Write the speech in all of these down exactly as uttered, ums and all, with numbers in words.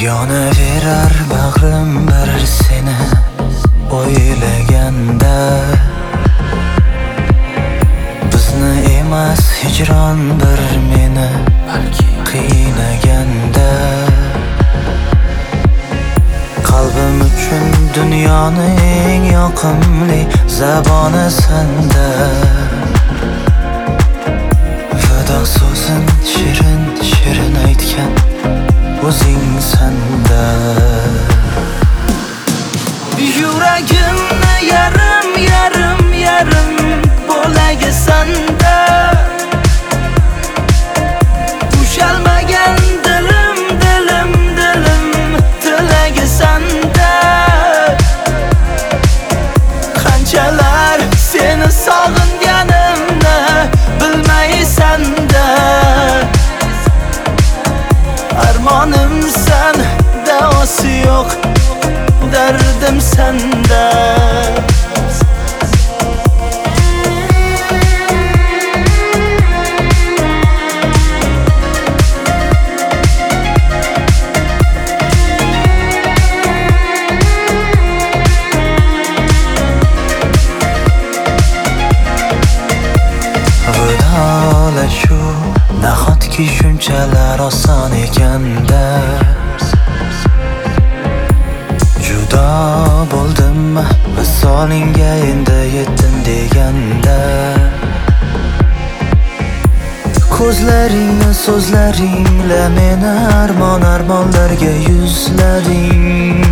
Yonaverar bag'rim bir seni o'ylaganda, bizni emas hijron bir meni balki qiynaganda, qalbim uchun dunyoning eng yoqimli zaboni senda. Vado so'zin shirin shirin aytgan o'zing senda. Yuragimni yarim yarim yarim bo'lagi senda. Ushalmagan dilim dilim dilim tilagi senda. Qanchalar seni sog'inganimni bilmaysan-da. Armonimsan, davosi yo'q, derdim senda. Vidolashu nahotki shunchalar oson ekanda. Judo bo'ldim visolingga endi yetdim deganda. Ko'zlaringni so'zlaringla meni armon armonlarga yuzlading.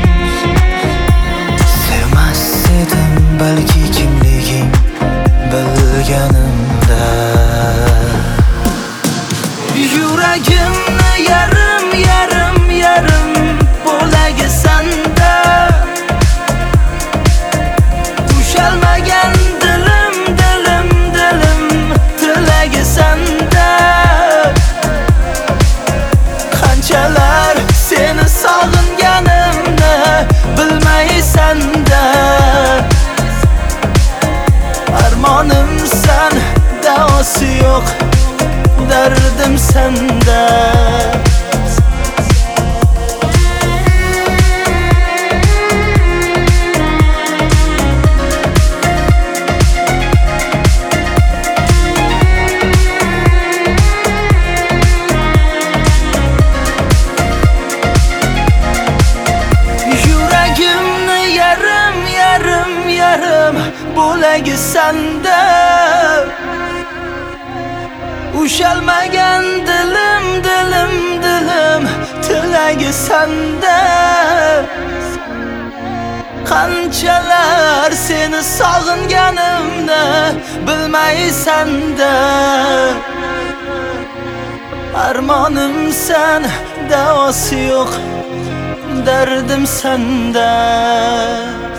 Sevmas edim balki kimliging bilganimda. Yuragimni yarim yarim yarim bo'lagi senda. Ushalmagan dilim dilim dilim tilagi senda. Qanchalar seni sog'inganimni bilmaysan-da. Armonimsan, davosi yo'q, derdim senda. Yuragimni yarim yarim yarim bo'lagi senda. Ushalmagan dilim dilim dilim tilagi senda. Qanchalar seni sog'inganimni bilmaysan-da. Armonimsan, davosi yo'q, derdim senda.